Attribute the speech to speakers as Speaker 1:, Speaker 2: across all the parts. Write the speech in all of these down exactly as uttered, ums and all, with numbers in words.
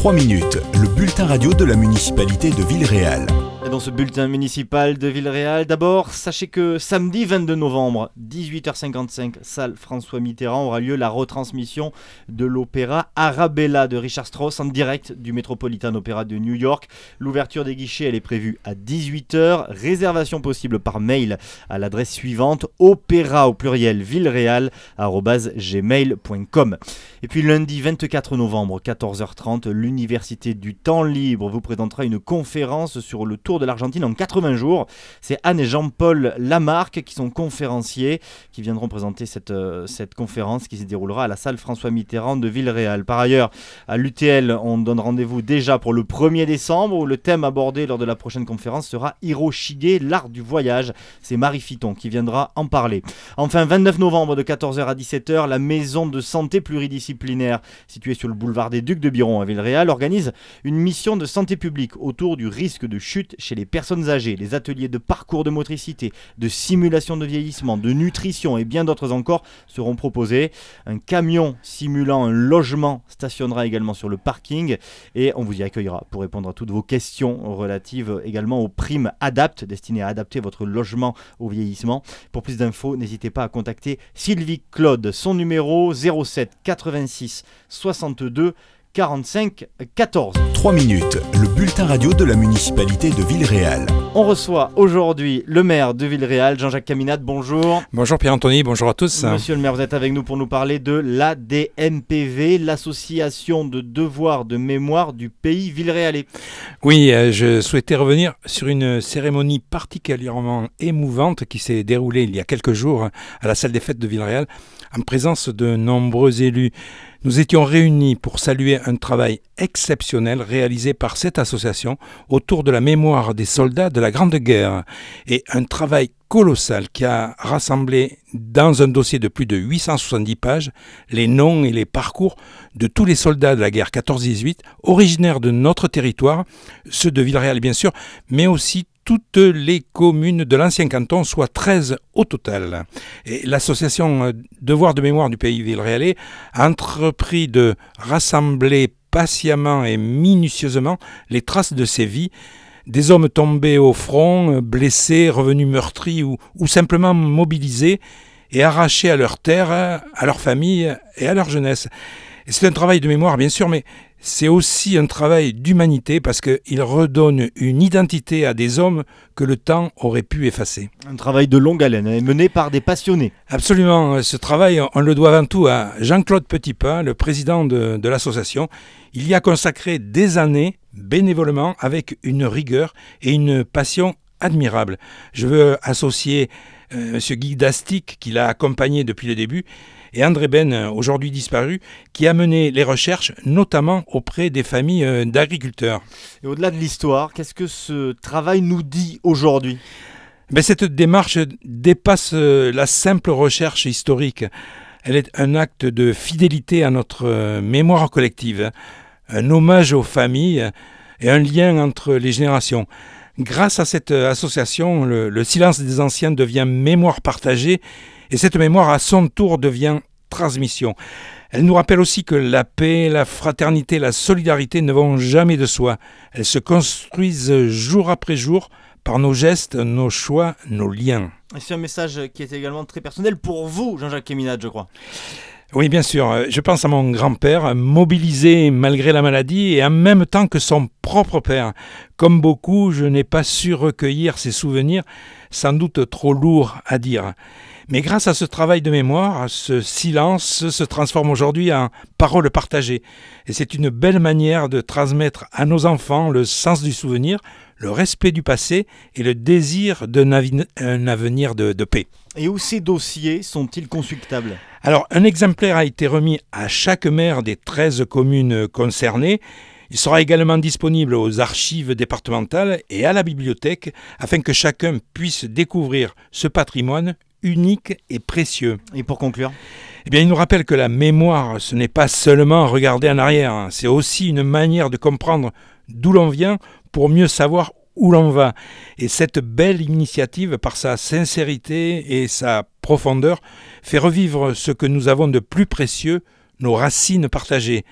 Speaker 1: trois minutes, le bulletin radio de la municipalité de Villeréal.
Speaker 2: Et dans ce bulletin municipal de Villeréal, d'abord, sachez que samedi vingt-deux novembre, dix-huit heures cinquante-cinq, salle François Mitterrand, aura lieu la retransmission de l'opéra Arabella de Richard Strauss en direct du Metropolitan Opera de New York. L'ouverture des guichets, elle est prévue à dix-huit heures. Réservation possible par mail à l'adresse suivante, opéra au pluriel villeréal arobase gmail point com. Et puis lundi vingt-quatre novembre, quatorze heures trente, l'Université du Temps Libre vous présentera une conférence sur le tour de l'Argentine en quatre-vingts jours. C'est Anne et Jean-Paul Lamarque qui sont conférenciers, qui viendront présenter cette, euh, cette conférence qui se déroulera à la salle François Mitterrand de Villeréal. Par ailleurs, à l'U T L, on donne rendez-vous déjà pour le premier décembre où le thème abordé lors de la prochaine conférence sera Hiroshige, l'art du voyage. C'est Marie Fiton qui viendra en parler. Enfin, vingt-neuf novembre de quatorze heures à dix-sept heures, la maison de santé pluridisciplinaire située sur le boulevard des Ducs de Biron à Villeréal organise une mission de santé publique autour du risque de chute chez les personnes âgées. Les ateliers de parcours de motricité, de simulation de vieillissement, de nutrition et bien d'autres encore seront proposés. Un camion simulant un logement stationnera également sur le parking et on vous y accueillera pour répondre à toutes vos questions relatives également aux primes ADAPT destinées à adapter votre logement au vieillissement. Pour plus d'infos, n'hésitez pas à contacter Sylvie Claude. Son numéro zéro sept quatre-vingt-six soixante-deux quarante-cinq quatorze.
Speaker 1: trois minutes, le bulletin radio de la municipalité de Villeréal.
Speaker 2: On reçoit aujourd'hui le maire de Villeréal, Jean-Jacques Caminade, bonjour.
Speaker 3: Bonjour Pierre-Anthony, bonjour à tous.
Speaker 2: Monsieur le maire, vous êtes avec nous pour nous parler de l'A D M P V, l'association de devoirs de mémoire du pays villeréalais.
Speaker 3: Oui, euh, je souhaitais revenir sur une cérémonie particulièrement émouvante qui s'est déroulée il y a quelques jours à la salle des fêtes de Villeréal, en présence de nombreux élus. Nous étions réunis pour saluer un travail exceptionnel réalisé par cette association autour de la mémoire des soldats de la Grande Guerre et un travail colossal qui a rassemblé dans un dossier de plus de huit cent soixante-dix pages les noms et les parcours de tous les soldats de la guerre quatorze dix-huit, originaires de notre territoire, ceux de Villeréal bien sûr, mais aussi toutes les communes de l'ancien canton, soit treize au total. Et l'association Devoirs de mémoire du pays villeréalais a entrepris de rassembler patiemment et minutieusement les traces de ces vies, des hommes tombés au front, blessés, revenus meurtris ou, ou simplement mobilisés et arrachés à leur terre, à leur famille et à leur jeunesse. Et c'est un travail de mémoire bien sûr, mais c'est aussi un travail d'humanité parce qu'il redonne une identité à des hommes que le temps aurait pu effacer.
Speaker 2: Un travail de longue haleine, hein, mené par des passionnés.
Speaker 3: Absolument. Ce travail, on le doit avant tout à Jean-Claude Petitpas, le président de, de l'association. Il y a consacré des années bénévolement avec une rigueur et une passion admirable. Je veux associer euh, M. Guy Dastic, qui l'a accompagné depuis le début, et André Ben, aujourd'hui disparu, qui a mené les recherches, notamment auprès des familles d'agriculteurs.
Speaker 2: Et au-delà de l'histoire, qu'est-ce que ce travail nous dit aujourd'hui ?
Speaker 3: Ben, cette démarche dépasse la simple recherche historique. Elle est un acte de fidélité à notre mémoire collective, un hommage aux familles et un lien entre les générations. Grâce à cette association, le, le silence des anciens devient mémoire partagée et cette mémoire, à son tour, devient transmission. Elle nous rappelle aussi que la paix, la fraternité, la solidarité ne vont jamais de soi. Elles se construisent jour après jour par nos gestes, nos choix, nos liens.
Speaker 2: Et c'est un message qui est également très personnel pour vous, Jean-Jacques Caminade, je crois.
Speaker 3: Oui, bien sûr. Je pense à mon grand-père, mobilisé malgré la maladie et en même temps que son propre père. Comme beaucoup, je n'ai pas su recueillir ses souvenirs, sans doute trop lourds à dire. Mais grâce à ce travail de mémoire, ce silence se transforme aujourd'hui en parole partagée. Et c'est une belle manière de transmettre à nos enfants le sens du souvenir, le respect du passé et le désir d'un avi- un avenir de, de paix.
Speaker 2: Et où ces dossiers sont-ils consultables ?
Speaker 3: Alors, un exemplaire a été remis à chaque maire des treize communes concernées. Il sera également disponible aux archives départementales et à la bibliothèque afin que chacun puisse découvrir ce patrimoine unique et précieux.
Speaker 2: Et pour conclure ?
Speaker 3: Eh bien, il nous rappelle que la mémoire, ce n'est pas seulement regarder en arrière, hein. C'est aussi une manière de comprendre d'où l'on vient pour mieux savoir où l'on va. Et cette belle initiative, par sa sincérité et sa profondeur, fait revivre ce que nous avons de plus précieux, nos racines partagées.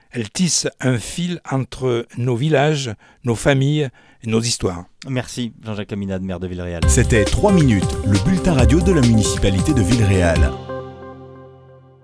Speaker 3: Elle tisse un fil entre nos villages, nos familles et nos histoires.
Speaker 2: Merci Jean-Jacques Caminade, maire de Villeréal.
Speaker 1: C'était trois minutes, le bulletin radio de la municipalité de Villeréal.